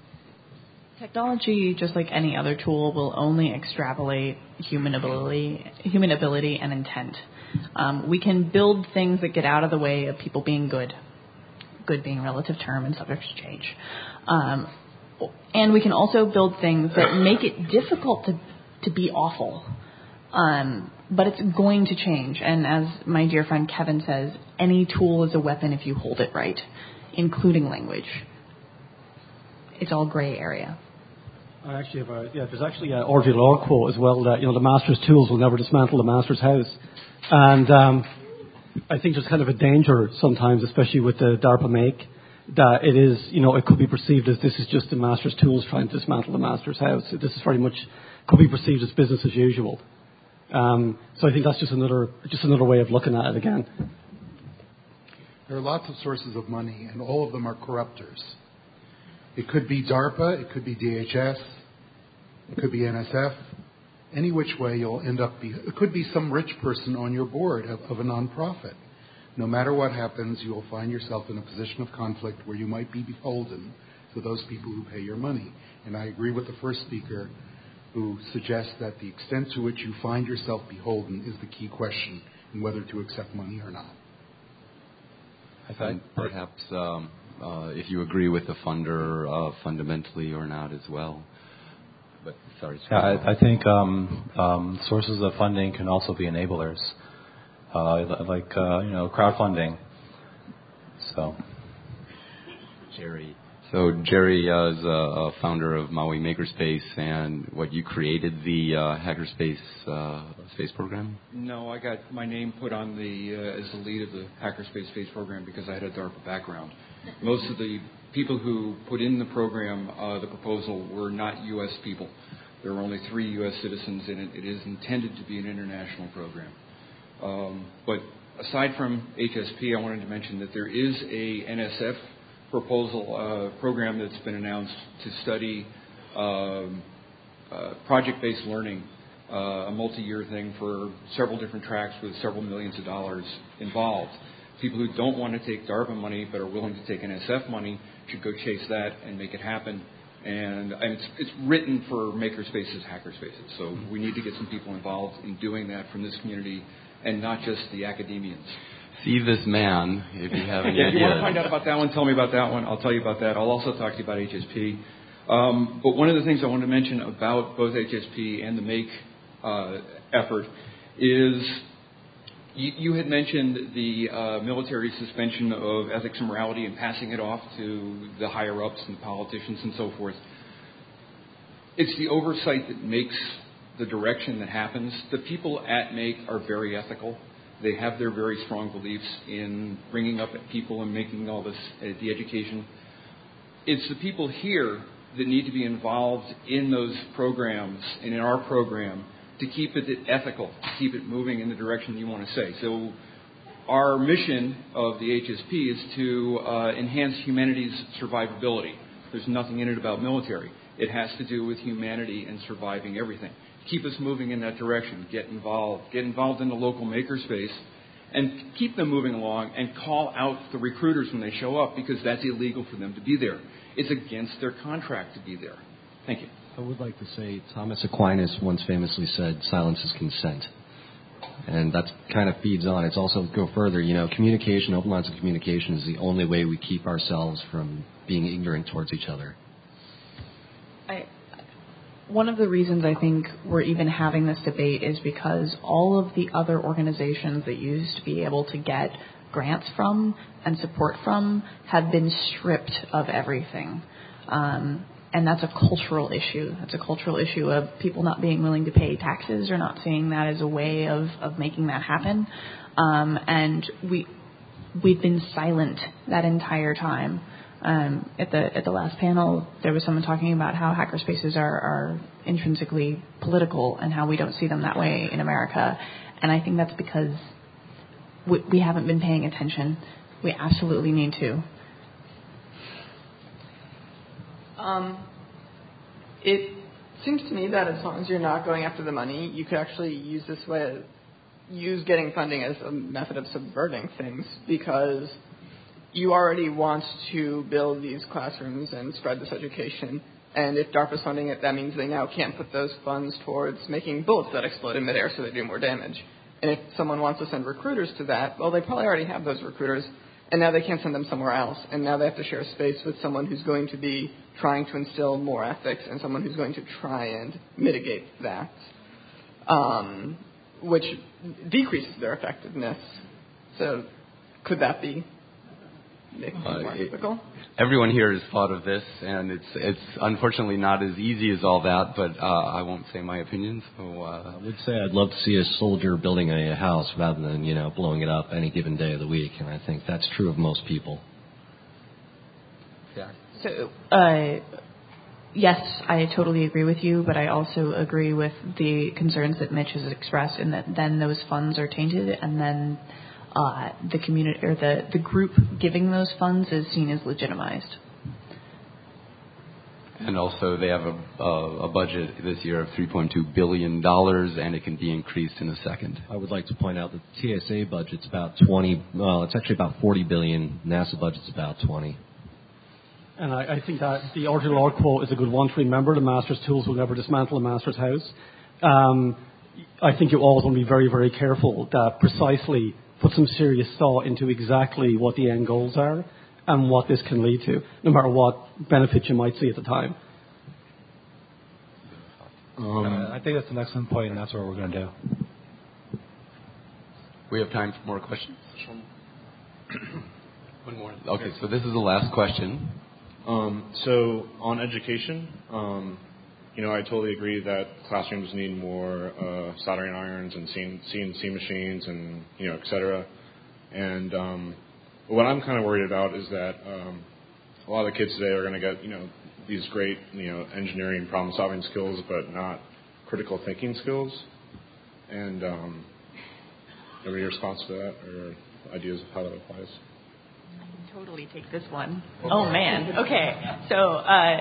Technology, just like any other tool, will only extrapolate human ability, human ability and intent. Um, we can build things that get out of the way of people being good, good being a relative term and subject to change. Um, and we can also build things that make it difficult to, to be awful. Um, but it's going to change. And as my dear friend Kevin says, any tool is a weapon if you hold it right, including language. It's all gray area. I actually have a, yeah, there's actually an Orville Law quote as well that, you know, the master's tools will never dismantle the master's house. And um, I think there's kind of a danger sometimes, especially with the DARPA make, that it is, you know, it could be perceived as this is just the master's tools trying to dismantle the master's house. This is very much, could be perceived as business as usual. Um, so I think that's just another, just another way of looking at it again. There are lots of sources of money, and all of them are corruptors. It could be DARPA, it could be D H S, it could be N S F. Any which way you'll end up, be, it could be some rich person on your board of, of a nonprofit. No matter what happens, you will find yourself in a position of conflict where you might be beholden to those people who pay your money. And I agree with the first speaker who suggests that the extent to which you find yourself beholden is the key question in whether to accept money or not. I think perhaps um, uh, if you agree with the funder uh, fundamentally or not as well. But sorry. Yeah, I, I think um, um, sources of funding can also be enablers, uh, like uh, you know, crowdfunding. So, Jerry. So Jerry uh, is a, a founder of Maui Makerspace, and what you created the uh, Hackerspace uh, space program? No, I got my name put on the uh, as the lead of the Hackerspace space program because I had a DARPA background. Most of the people who put in the program, uh, the proposal, were not U S people. There were only three U S citizens in it. It is intended to be an international program. Um, but aside from H S P, I wanted to mention that there is a N S F proposal uh, program that's been announced to study um, uh, project-based learning, uh, a multi-year thing for several different tracks with several millions of dollars involved. People who don't want to take DARPA money but are willing to take N S F money should go chase that and make it happen. And, and it's, it's written for makerspaces, hackerspaces. So we need to get some people involved in doing that from this community and not just the academians. See this man, if you have any yeah, if you ideas. want to find out about that one, tell me about that one. I'll tell you about that. I'll also talk to you about H S P. Um, but one of the things I want to mention about both H S P and the MAKE uh, effort is you, you had mentioned the uh, military suspension of ethics and morality and passing it off to the higher-ups and politicians and so forth. It's the oversight that makes the direction that happens. The people at MAKE are very ethical. They have their very strong beliefs in bringing up people and making all this, uh, the education. It's the people here that need to be involved in those programs and in our program to keep it ethical, to keep it moving in the direction you want to say. So our mission of the H S P is to uh, enhance humanity's survivability. There's nothing in it about military. It has to do with humanity and surviving everything. Keep us moving in that direction. Get involved. Get involved in the local makerspace and keep them moving along and call out the recruiters when they show up because that's illegal for them to be there. It's against their contract to be there. Thank you. I would like to say Thomas Aquinas once famously said, silence is consent. And that kind of feeds on. It's also go further. You know, communication, open lines of communication is the only way we keep ourselves from being ignorant towards each other. I, one of the reasons I think we're even having this debate is because all of the other organizations that used to be able to get grants from and support from have been stripped of everything. Um, and that's a cultural issue. That's a cultural issue of people not being willing to pay taxes or not seeing that as a way of, of making that happen. Um, and we, we've been silent that entire time. Um, at the at the last panel, there was someone talking about how hackerspaces are, are intrinsically political and how we don't see them that way in America. And I think that's because we, we haven't been paying attention. We absolutely need to. Um, it seems to me that as long as you're not going after the money, you could actually use this way, use getting funding as a method of subverting things, because you already want to build these classrooms and spread this education. And if DARPA's funding it, that means they now can't put those funds towards making bullets that explode in midair so they do more damage. And if someone wants to send recruiters to that, well, they probably already have those recruiters, and now they can't send them somewhere else. And now they have to share space with someone who's going to be trying to instill more ethics and someone who's going to try and mitigate that, um, which decreases their effectiveness. So could that be Uh, it, everyone here has thought of this, and it's it's unfortunately not as easy as all that, but uh, I won't say my opinion. So uh, I would say I'd love to see a soldier building a house rather than, you know, blowing it up any given day of the week, and I think that's true of most people. Yeah. So, uh, yes, I totally agree with you, but I also agree with the concerns that Mitch has expressed, in that then those funds are tainted, and then Uh, the community or the, the group giving those funds is seen as legitimized. And also they have a, a, a budget this year of three point two billion dollars, and it can be increased in a second. I would like to point out that the T S A budget's about twenty, well, it's actually about forty billion dollars. NASA budget's about twenty. And I, I think that the Arthur Lord quote is a good one to remember. The master's tools will never dismantle a master's house. Um, I think you always want to be very, very careful that precisely put some serious thought into exactly what the end goals are and what this can lead to, no matter what benefits you might see at the time. Um, uh, I think that's an excellent point, and that's what we're going to do. We have time for more questions. One more. Okay, so this is the last question. Um, so on education, um, you know, I totally agree that classrooms need more uh, soldering irons and C N C machines and, you know, et cetera. And um, what I'm kind of worried about is that um, a lot of the kids today are going to get, you know, these great, you know, engineering problem-solving skills, but not critical thinking skills. And um, have any response to that or ideas of how that applies? I can totally take this one. Oh, man. Okay. So, uh,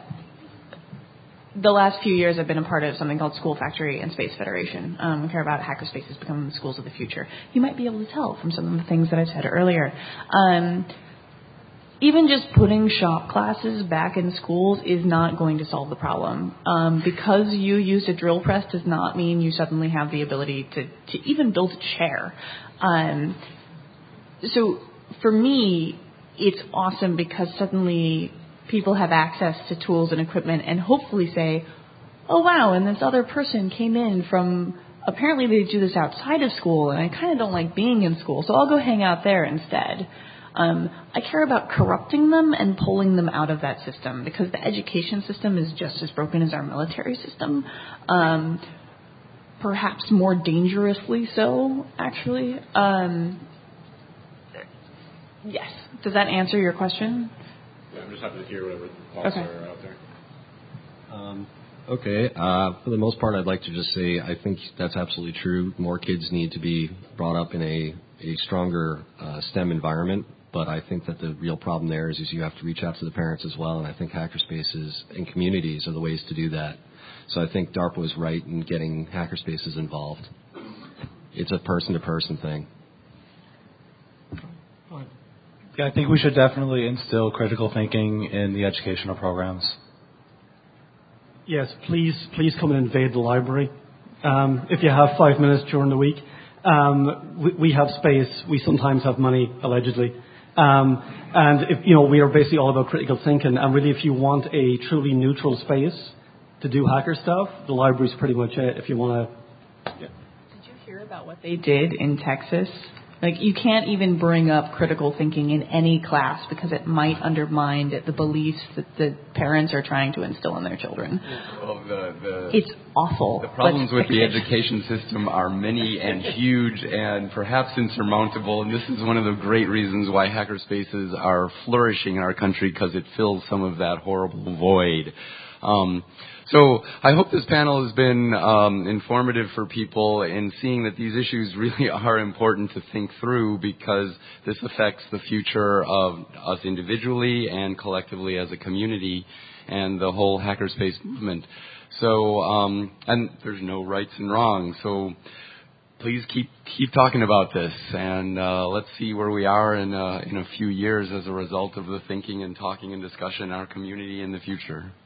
the last few years I've been a part of something called School Factory and Space Federation. Um, we care about hackerspaces becoming the schools of the future. You might be able to tell from some of the things that I said earlier. Um, even just putting shop classes back in schools is not going to solve the problem. Um, because you used a drill press does not mean you suddenly have the ability to, to even build a chair. Um, so for me, it's awesome because suddenly people have access to tools and equipment and hopefully say, oh, wow, and this other person came in from, apparently they do this outside of school, and I kind of don't like being in school, so I'll go hang out there instead. Um, I care about corrupting them and pulling them out of that system because the education system is just as broken as our military system, um, perhaps more dangerously so, actually. Um, yes. Does that answer your question? Yeah, I'm just happy to hear whatever thoughts okay. are out there. Um, okay. Uh, for the most part, I'd like to just say I think that's absolutely true. More kids need to be brought up in a, a stronger uh, STEM environment. But I think that the real problem there is, is you have to reach out to the parents as well, and I think hackerspaces and communities are the ways to do that. So I think DARPA was right in getting hackerspaces involved. It's a person-to-person thing. Yeah, I think we should definitely instill critical thinking in the educational programs. Yes, please, please come and invade the library. Um, if you have five minutes during the week, um, we, we have space. We sometimes have money, allegedly. Um, and if, you know, we are basically all about critical thinking. And really, if you want a truly neutral space to do hacker stuff, the library's pretty much it. If you want to. Yeah. Did you hear about what they did in Texas? Like, you can't even bring up critical thinking in any class because it might undermine the beliefs that the parents are trying to instill in their children. Well, the, the, it's awful. The problems with the it. education system are many and huge and perhaps insurmountable, and this is one of the great reasons why hackerspaces are flourishing in our country, because it fills some of that horrible void. Um, so I hope this panel has been um, informative for people in seeing that these issues really are important to think through, because this affects the future of us individually and collectively as a community and the whole hackerspace movement. So, um, and there's no rights and wrongs. So please keep keep talking about this, and uh, let's see where we are in uh, in a few years as a result of the thinking and talking and discussion in our community in the future.